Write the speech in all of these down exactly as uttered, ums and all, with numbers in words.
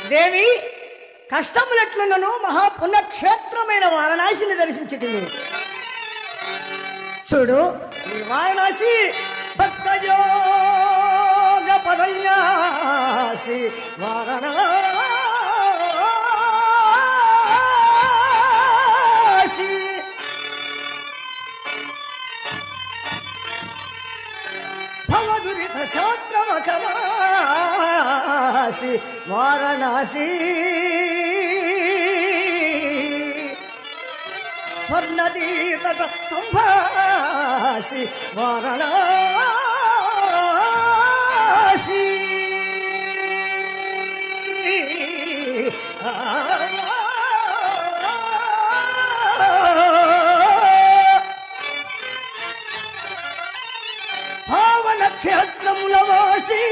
దేవి కష్టములెట్లున్నను మహాపుణ్యక్షేత్రమైన వారణాసిని దర్శించితివి. చూడు ఈ వారణాసి భక్తయోగ పదన్యాసి వారణాసి భవదురిత శాస్త్రమఖవాసి వారణాసి స్వర్ణతీతట సంభాసి వారణాసి పావన క్షేత్రముల వాసి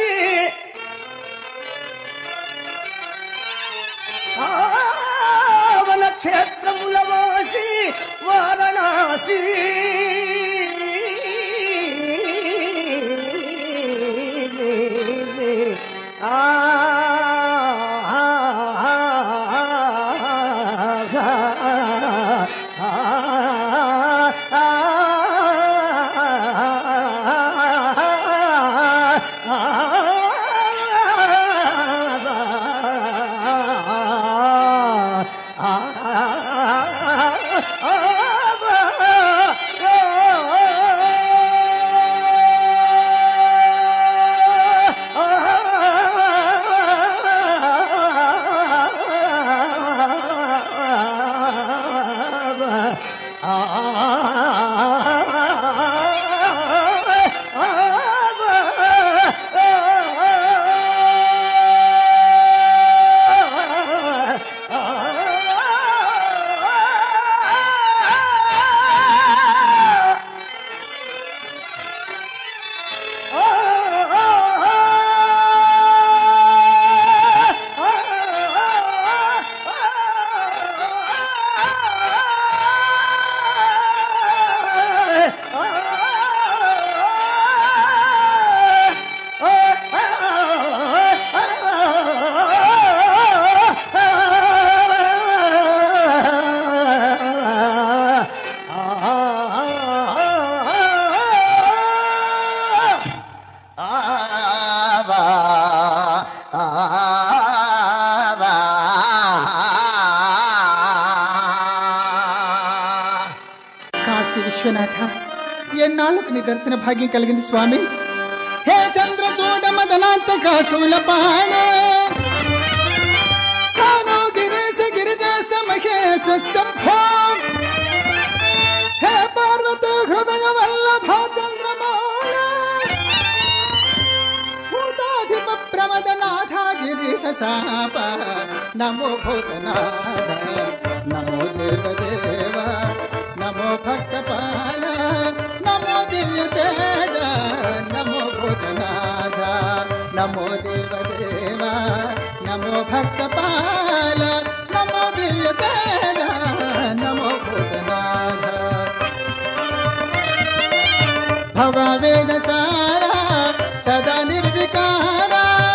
పావన క్షేత్రముల వాసి వారణాసి ఆ ఎన్నాళ్ళకు నీ దర్శన భాగ్యం కలిగింది స్వామి. హే చంద్రచూడ మదనాంత కాసుల పాణే కానో గిరీశ గిరిజేశ మహేశ సంభో హే పార్వతి హృదయ వల్లభ చంద్రమౌళ భూతాధిప ప్రమదనాథ గిరీశ శాప నమో భూతనాథ నమో దేవదేవ నమో భక్తపాల నమో దివ్య తేజ నమో భూతనాథ నమో దేవదేవ నమో భక్తపాల నమో దివ్య తేజ నమో భూతనాథ భవ వేద సార సదా నిర్వికార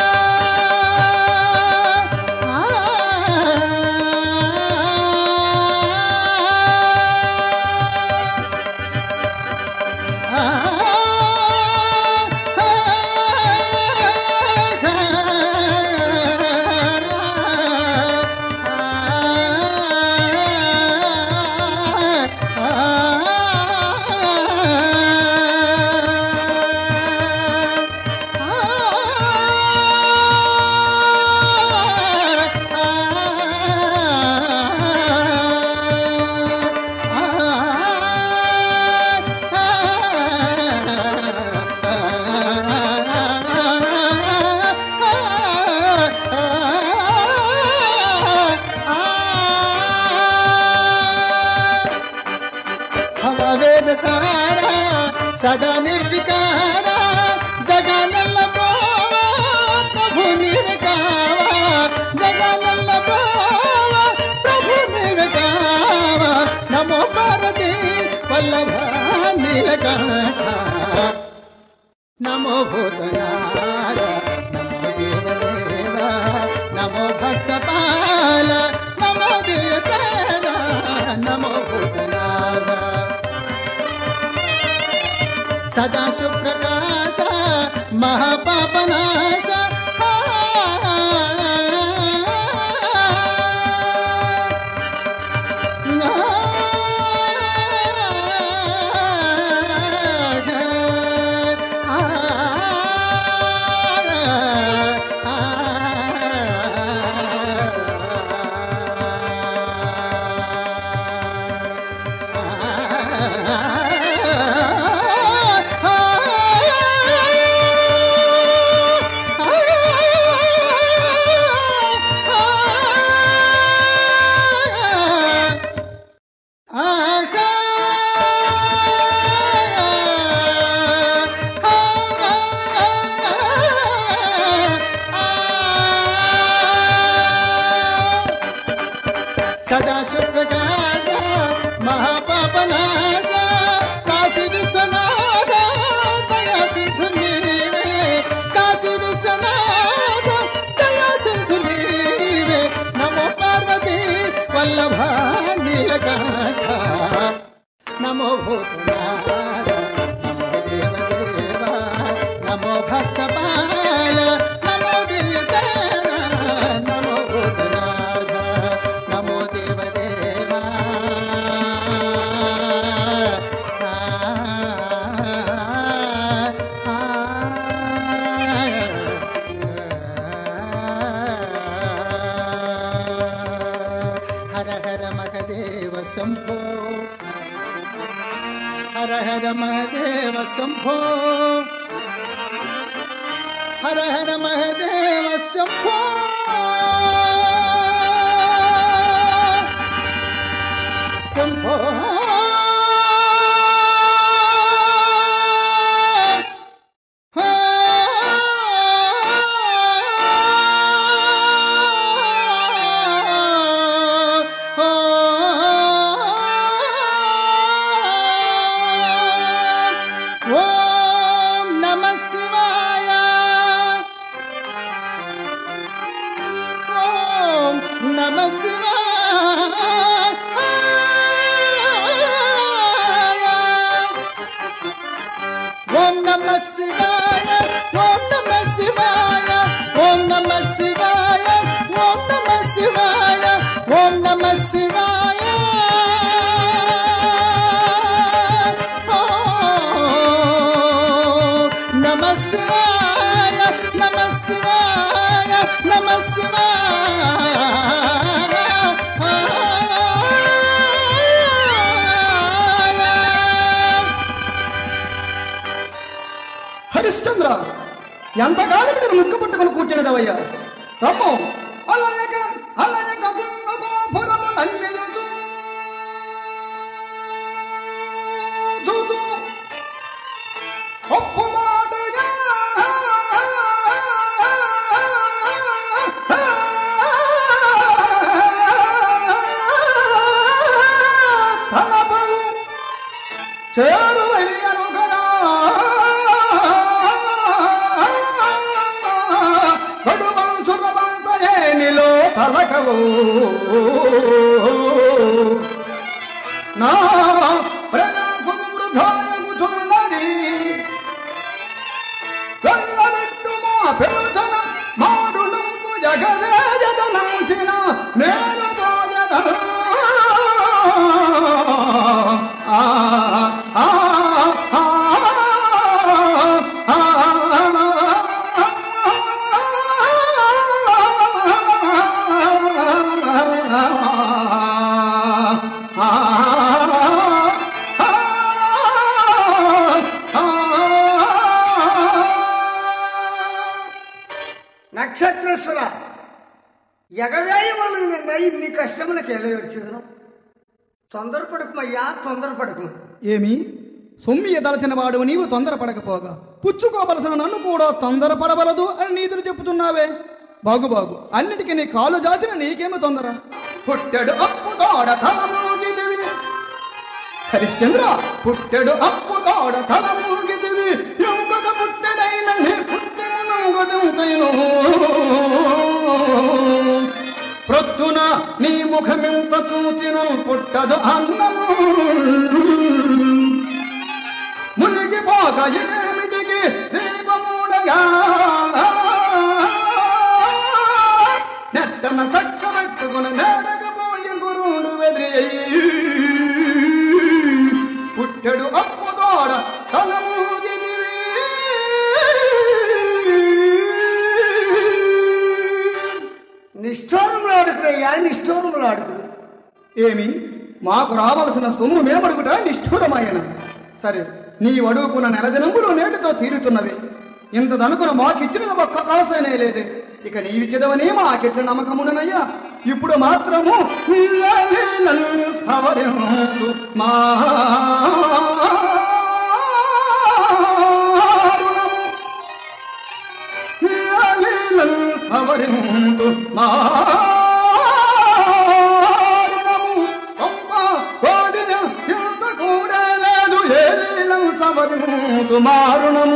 సదా నిర్వికార జగలల్ల ప్రభు నీవే కావా జగలల్ల ప్రభు నీవే కావా నమో పార్వతీ వల్లభ నీలకంఠ నమో భూతనాథ నమో దేవదేవ నమో భక్త సదా సుప్రకాశ మహాపాపనాశ సదా సుప్రకాశ మహాపాపనాశ కాశీ విశ్వనాథ దయా సింధు నీవే కాశీ విశ్వనాథ దయా సింధు నీవే నమో పార్వతీ వల్లభ నీలకంఠ నమో భూతనాథ నమో దేవదేవ నమో భక్తపాల నమో దివ్యదేవ నమో భూతనాథ నమో దేవదేవా హర హర మహదేవ శంభో హర హర మహదేవ శంభో హర హర మహదేవ శంభో శంభో ఓం నమః శివాయ ఓం నమః శివాయ ఓం నమః శివాయ ఓం నమః శివాయ ఓం నమః శివాయ ఓం నమః శివాయ ఓం నమః శివాయ నమః శివాయ నమః శివాయ నమః హరిశ్చంద్ర ఎంతకాలం మీరు ముక్క పట్టుకుని కూర్చున్నదవయ్యా రమ్ము అలయక అలయక పురములన్నీ చూచు ఒప్పు మాటగా తలపలు చేరువయ్యను కదా కడువం చురవంతయేనిలో పలకవు నా ప్రయాసం వృధాయగుచున్నది వెళ్ళబెట్టు మా పిలుచన మారుణంబు జగవేజదనంచిన నేను పోయదను ఆ ఆ ఆ నక్షత్రేశ్వర ఎగవేయ వల్ల నిన్న ఇన్ని కష్టములకు వెళ్ళవచ్చును తొందరపడకుమయ్యా తొందరపడకు ఏమి సొమ్మి ఎదలచిన వాడు నీవు తొందరపడకపోగా పుచ్చుకోవలసిన నన్ను కూడా తొందరపడవలదు అని నీతులు చెప్పుతున్నావే బాగు బాగు అన్నిటికీ నీ కాలు జాతిన నీకేమి తొందర పుట్టెడు అప్పు తోడ తలమూగిదివి హరిశ్చంద్ర పుట్టెడు అప్పు తోడ తలమూగిదివి ఇంకొక పుట్టెడైన నీ పుట్టెను ప్రొద్దున నీ ముఖమింత చూచిన పుట్టదు అన్నము మునిగిపోక ఇదేమిటికి దీపమూడగా నెట్టన చక్క పెట్టుకుని నేరకపోయి గురుడు వెదిరి పుట్టెడు అప్పుదోడ తలమూగిదివి నిష్ఠూరములాడుకురయ్యా నిష్ఠూరములాడుకు. ఏమి మాకు రావలసిన సొమ్ము మేమడుగుట నిష్ఠూరమాయన. సరే, నీ అడుగుకున్న నెల దినములు నేటితో తీరుతున్నవి. ఇంత దనుకున మాకిచ్చిన ఒక్క కాసనే లేదే. ఇక నీవిచ్చదవని మాకెట్ల నమ్మకమునయ్యా. ఇప్పుడు మాత్రము సవరించు మారుణము సవరించు మారుణము పంప కోడిన ఇంత కూడా లేదు ఏలీలం సవరించు మారుణము.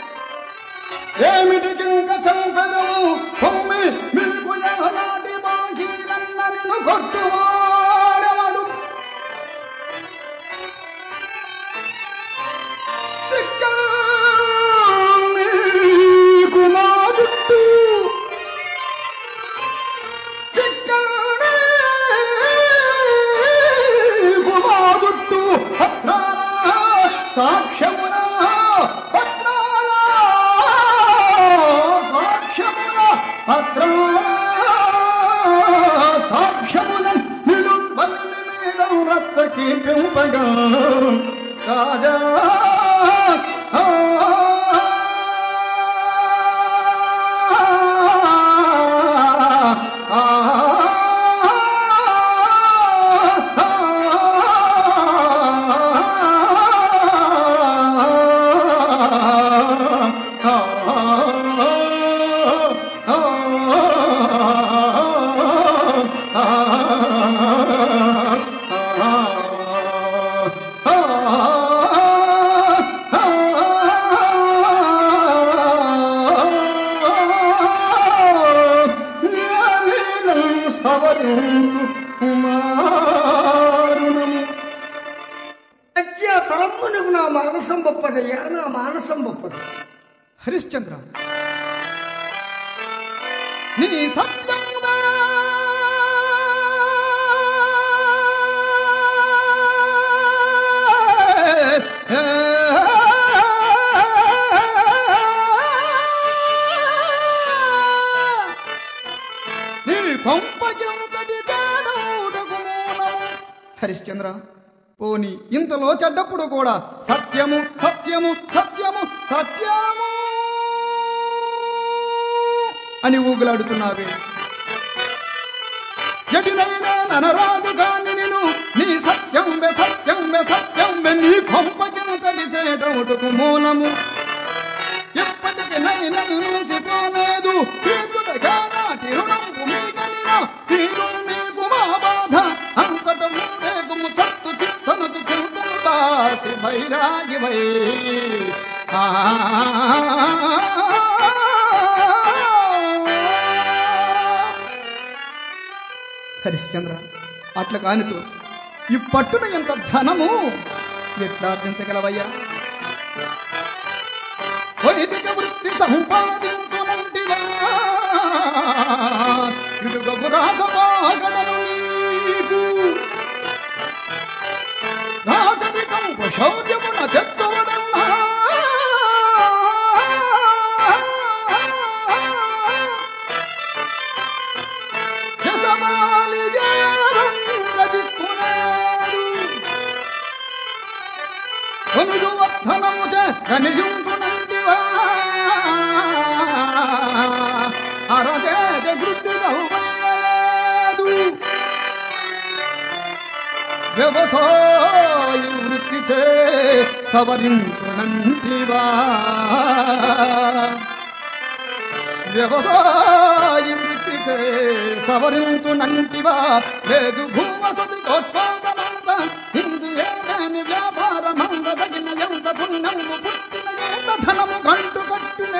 ఏమిటికింక చంపెదవు కొమ్మి మీకు ఎలాంటి బాకీలన్న నిన్ను కొట్టువాడవడు చిక్కకు మా జుట్టు చిక్కకు మా జుట్టు పత్రాల సాక్ష్యమున సాక్ష్యములం నిలు బలిమి మీద రచ్చకి పెంపగా రాజా తరమ్మునకు నా మానసం బొప్పదయ్యా, నా మానసం బొప్పదు. హరిశ్చంద్ర, నీ సత్యంగా నీ పంపకెంతటి చాడవుటకు మూలము. హరిశ్చంద్ర, పోని ఇంతలో చెడ్డప్పుడు కూడా సత్యము సత్యము సత్యము సత్యము అని ఊగులాడుతున్నావే. ఎటునైనా ననరాదు కాని నిను నీ సత్యం వె సత్యం వె సత్యం వె నీ కొంపకింతటి చేయటముటకు మూలము. ఎప్పటికి నైనా నుంచిపోలేదు నాటి రుణంకు మీకనినా తీరు మీకు మా బాధ అంతట మూరేగుము చత్తు చిత్తనుచు చింతుందాసి భైరాగి వై. హరిశ్చంద్ర, అట్లా కానిచు ఈ పట్టున ఎంత ధనము ఎట్లా ఆర్జించగలవయ్యా? వైదిక వృత్తి సంపాదించునంటివా ఇడుగపు రాజపాగడను నీకు రాజరికంపు శౌర్యమున తెచ్చువడన్నా యసమాలి జయరంగదిక్కునేరు కొనుగు వర్ధనము కనియుంటునంటివా అరచేత గుడ్డుగా లేదు వ్యవసాయ వృత్తి చే సవరించునంటివా వ్యవసాయ వృత్తి చే సవరించునంటివా లేదు భూవసతి కోస్పాదమంత హిందు ఏదని వ్యాపారమందగిన ఎంత పుణ్యము పుట్టిన ఎంత ధనము గంటు కట్టిన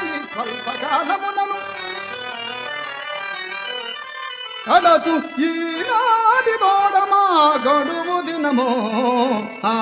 స్వల్పకాలమునను కలచు ఈ ఏడాది తోడమా గడువు దినమో ఆ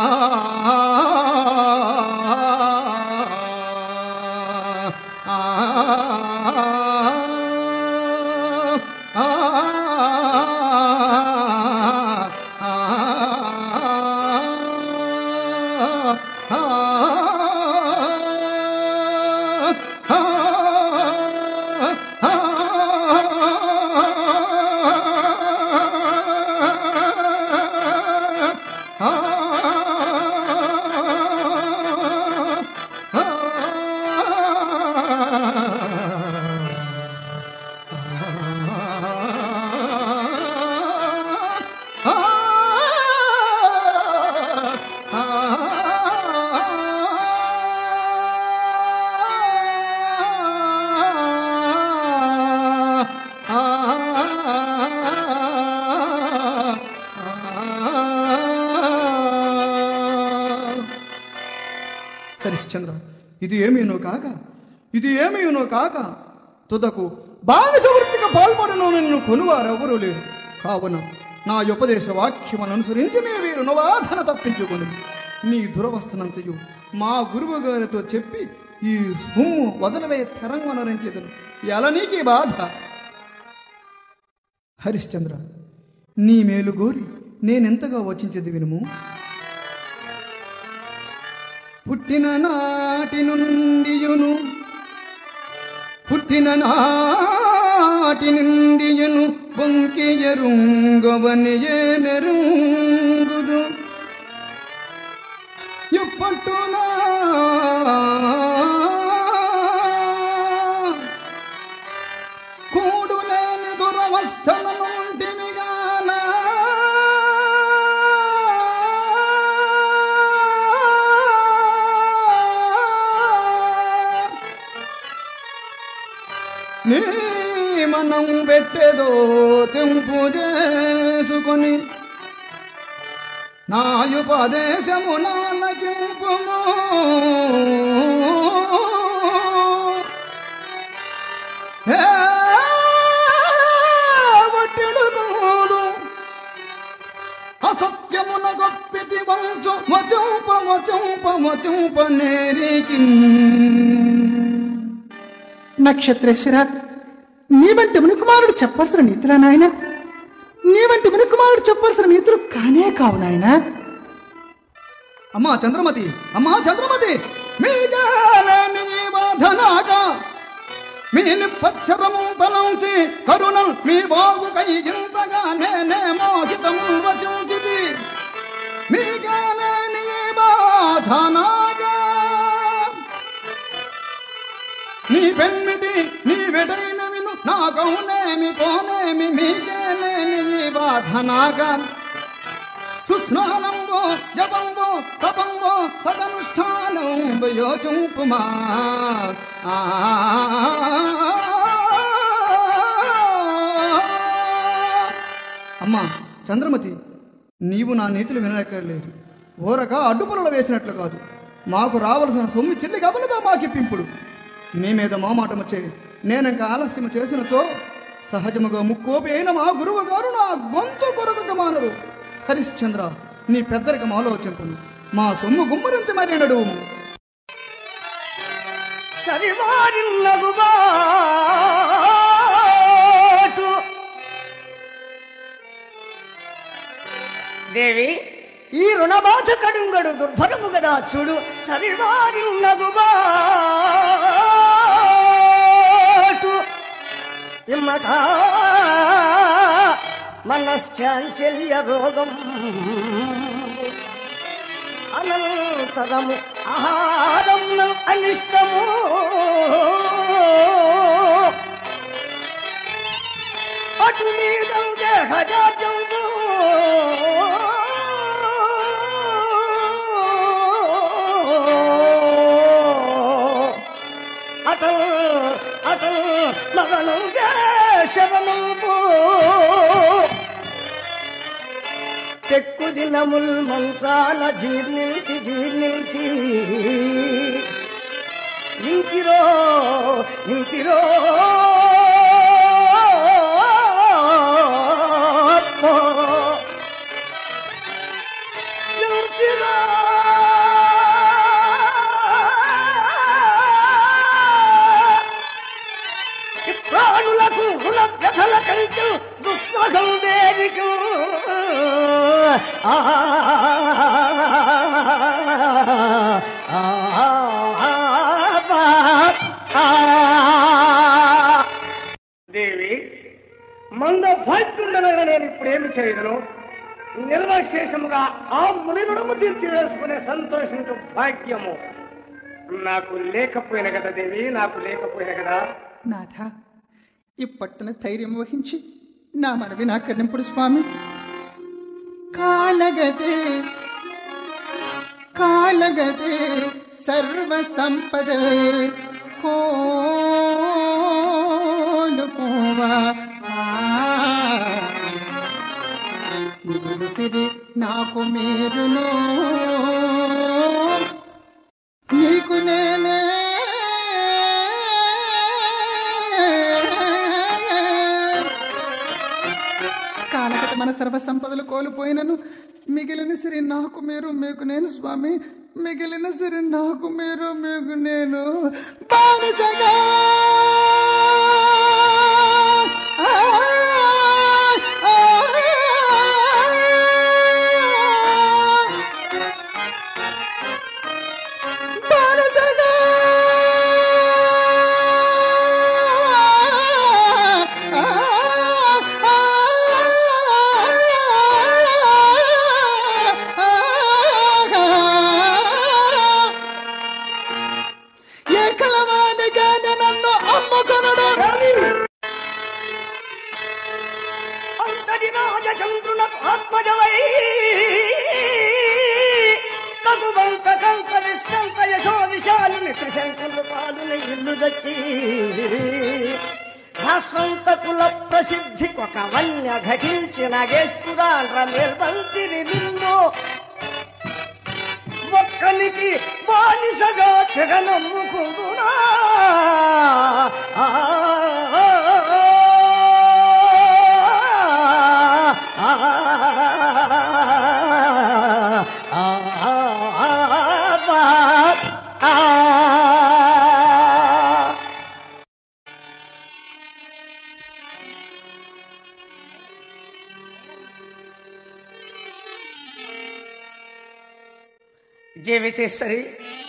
హరిశ్చంద్ర, ఇది ఏమీనో కాక ఇది ఏమీనో కాక తుదకు బానిస వృత్తికి పాల్పడను నిన్ను కొనువారెవరూ లేరు. కావున నా ఉపదేశ వాక్యమును అనుసరించి నీ వీరు నవాధన తప్పించుకొని నీ దురవస్థనంతయు మా గురువు గారితో చెప్పి ఈ హుమ్ము వదలవే తెరంగనరించేదను. ఎలా నీకీ బాధ? హరిశ్చంద్ర, నీ మేలు గోరి నేనెంతగా వచించేది వినుము. పుట్టిన నాటి నుండియును పుట్టిన నాటి నుండియును బొంకియరుంగవని ఏనెరుంగుదు ఎప్పట్టునా కూడు లేని దురవస్థల నుండిమిగాన నీ మనం పెట్టేదో తెంపు చేసుకొని నాయుపదేశము నాలకింపుము వట్టిడుకోదు అసత్యమున గొప్పితి వంచు వచంప వచంప వచంప నేరికి. నక్షత్రేశ్వర, నీ వంటి మునికుమారుడు చెప్పాల్సిన నీతులా నాయన? నీ వంటి మునికుమారుడు చెప్పాల్సిన నీతులు కానే కావు నాయన. అమ్మా చంద్రమతి, అమ్మా చంద్రమతి, మీగాలేమి బాధనాగా మీ నిప్పచ్చరము తలంచి కరుణం మీ బాగు కై ఇంతగా నేనే మోహితము వచించిది. మీగాలేని బాధనాగా నీ పెన్మిది నీ వెడైన విను నాకౌనేమి పోనేమి మీకేలేని బాధనాగా. సుస్నానంబో జపంబో తపంబో సదనుష్ఠానంబో యోచుంపుమా. అమ్మా చంద్రమతి, నీవు నా నీతులు వినక్కర్లేదు. ఓరక అడ్డుపులలో వేసినట్లు కాదు. మాకు రావలసిన సొమ్మి చెల్లి కబలదా మాకిప్పింపుడు. నీ మీద మోమాటం వచ్చే నేనింక ఆలస్యం చేసినచో సహజముగా ముక్కోపి అయిన మా గురువు గారు నా గొంతు కొరకు మానరు. హరిశ్చంద్ర, నీ పెద్దరికం ఆలోచింపును. మా సొమ్ము గుమ్మరించి మరి నడువు. దేవి, ఈ రుణబాధ కడుంగడు దుర్భరము గదా చూడు. సరివారిన్నగుబాటు ఇమ్మట మనశ్చాంచల్య రోగం అనంతరము ఆహారం అనిష్టము అటు మీదం దేహజాజంబు అటల్ అటల్ మరణం శరణంబు తెక్కు దినముల్ మంచాల జీర్ణించి జీర్ణించి ఇంటిరో ఇంటిరో Oh దేవి, మంద భాగ్యుండనగా నేను ఇప్పుడేమి చేయదును? నిర్వశేషముగా ఆ ముని రుణము తీర్చి వేసుకునే సంతోషించు భాగ్యము నాకు లేకపోయిన కదా దేవి, నాకు లేకపోయిన కదా. నాథ, ఇప్పట్టున ధైర్యం వహించి నా మనవి నా కర్ణింపుడు స్వామి. కాలగదే కాలగదే సర్వ సంపద కోలుకోవా నిలిసిది నాకు మీరును నీకు నేనే కాలగత మన సర్వ సంపదలు కోల్పోయినను మిగిలిన సరే నాకు మీరు మీకు నేను స్వామి. మిగిలిన సరే నాకు మీరు మీకు నేను బానిసగా ఆత్మజవై కగుబంత కంక విశ్రంత యశో విశాలిని త్రిశంకులు పాలున ఇల్లు దచ్చి భాస్వంత కుల ప్రసిద్ధి ఒక వన్య ఘటించిన గేస్తురాండ్ర మేల్బంతిని నిన్ను ఒక్కనికి బానిసగా తెగ నమ్ముకుంటున్నా. జీవితేశ్వరి,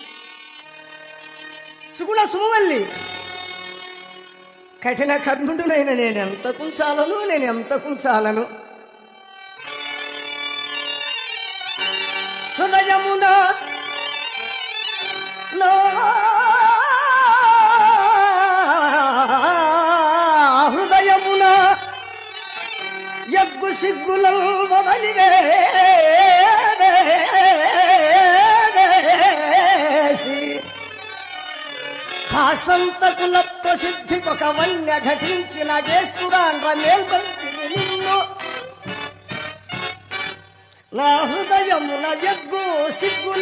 సుగుణ సుమవల్లి, కఠిన కర్ముడునైన నేనెంత కుంచాలను నేనెంత కుంచాలను హృదయమున నా హృదయమున యగ్గు సిగ్గులను వదిలివేసి భాసంత కుల ప్రసిద్ధి ఒక వన్య ఘటించిన గేస్తురాండ్ర మేల్బంతిని నిన్ను నా హృదయమున యగ్గు సిగ్గుల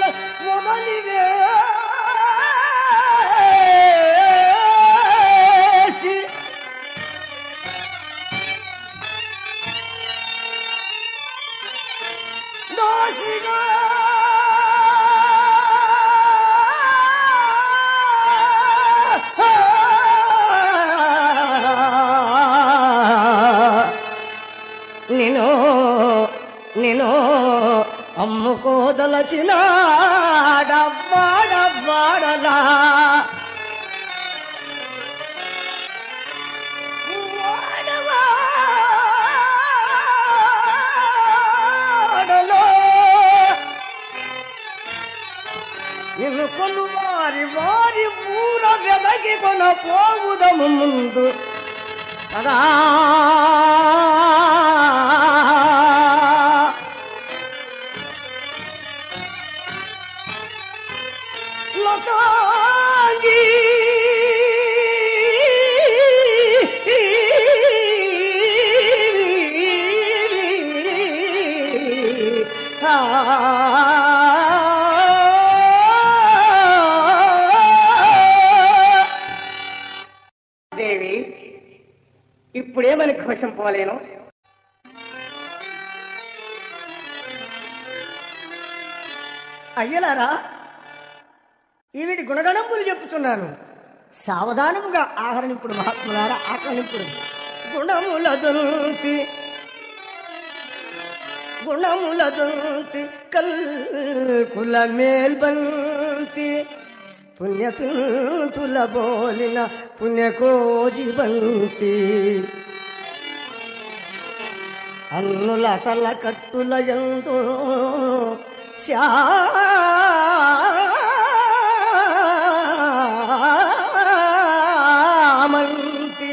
వదిలివేసి దోసిగా నిను నిను అమ్ముకోదలచిన డబ్బాడబ్బాడలా వాడవాడలో నిన్ను కొను వారి వారి ఊర వెదకి కొన పోవుదము ముందు కదా. లతాంగి దేవి, ఇప్పుడేమని కోసం పోలేను? అయ్యలారా, ఈవిడి గుణగణంపులు చెప్పుచున్నాను, సావధానముగా ఆహరణింపుడు మహాత్ములారా, ఆకలింపుడు. గుణముల దొల్తి గుణముల దొంతి కల్ కుల మేల్బంతి పుణ్యపింతుల బోలిన పుణ్యకోజి బంతి అన్నుల తల కట్టుల యందు శ్యామంతి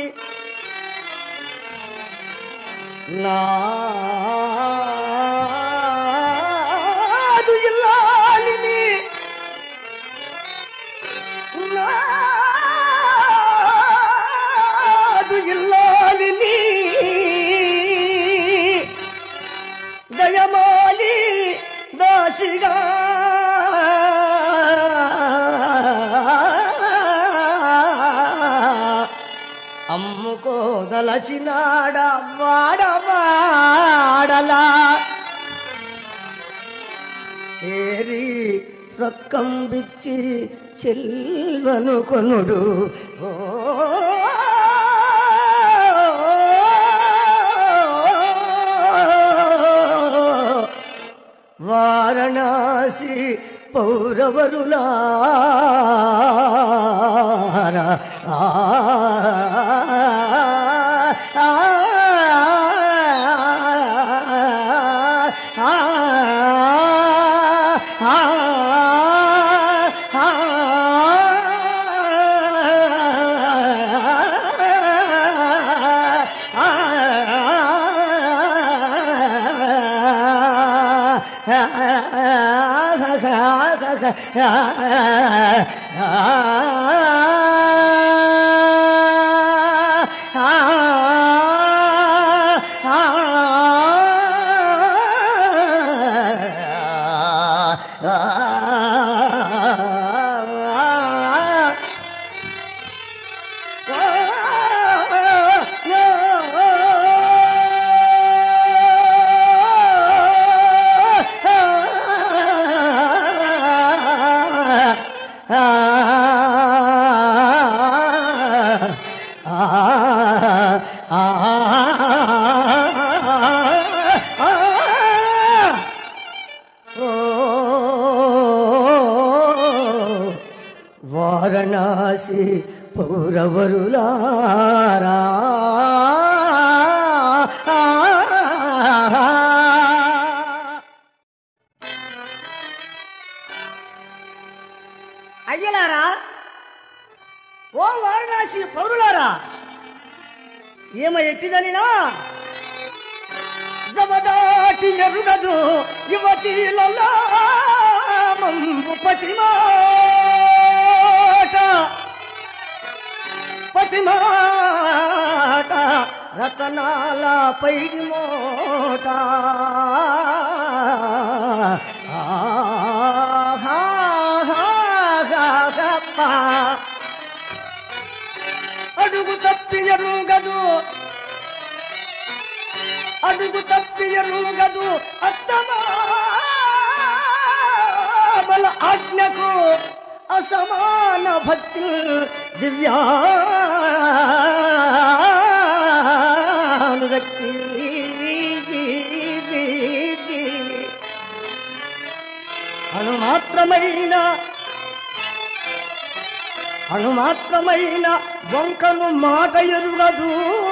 నాదు ఇల్లాలిని నాదు ఇల్లాలిని దయమాలి దాసిగా అమ్ముకోదలచినాడ వాడవాడలా చేరి రొక్కం బిచ్చి చెల్వను కొనుడు ఓ వారణాసి పౌరవరులారా ఆ ఆ వారణాసి పౌరవరులారా అయ్యలారా ఓ వారణాసి పౌరులారా ఏమ ఎట్టిదనినా జమదాటి ఎరుగదు యువతీలలో మంబు పతిమాట పతిమాట రతనాల పైడి మోట అడుగు తప్పి ఎరుగదు అడుగు తప్పి ఎరుగదు అత్తమా బల ఆజ్ఞకు అసమాన భక్తి దివ్యానురక్తి అణుమాత్రమైన అణుమాత్రమైన వంకను మాట ఎరుగదు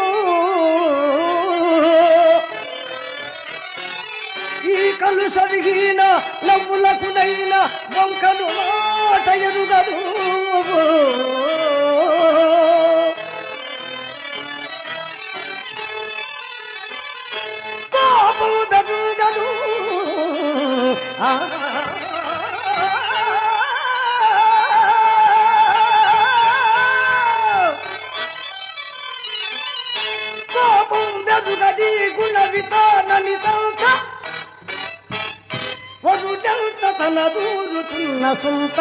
ఈ కలు సరిగిన నవ్వులకునైన వంకను మాట ఎరుగదు కోపము దరుగదు కోపం దరుగది గుణ వితాననితంత వరుడంత తన దూరుతున్న సుంత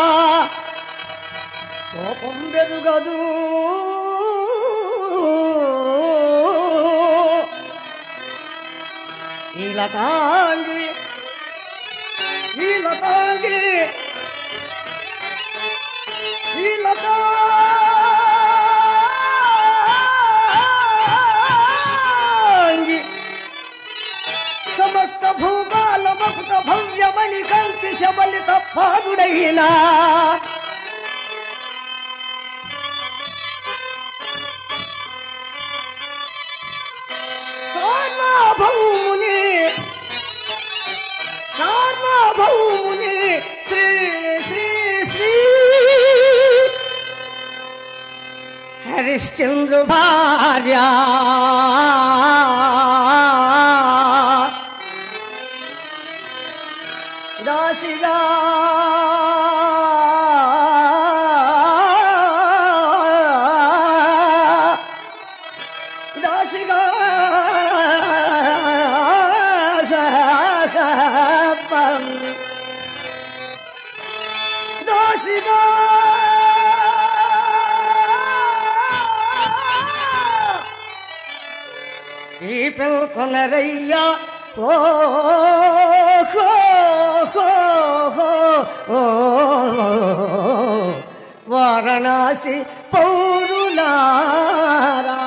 కోపం బెరుగదు ఈలతాంగి ఈలతాంగి ఈలతాంగి సమస్త అమృత భవ్యమణి కంకి శబలిత పాదుడైనా సార్వభౌముని సార్వభౌముని శ్రీ శ్రీ శ్రీ హరిశ్చంద్ర భార్య దాసిగా దాసిగా దాసిగా ఈ పెంకొనరయ్యా ఓ వారణాసి పౌరులారా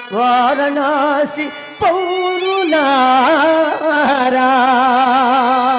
వారణాసి పౌరులారా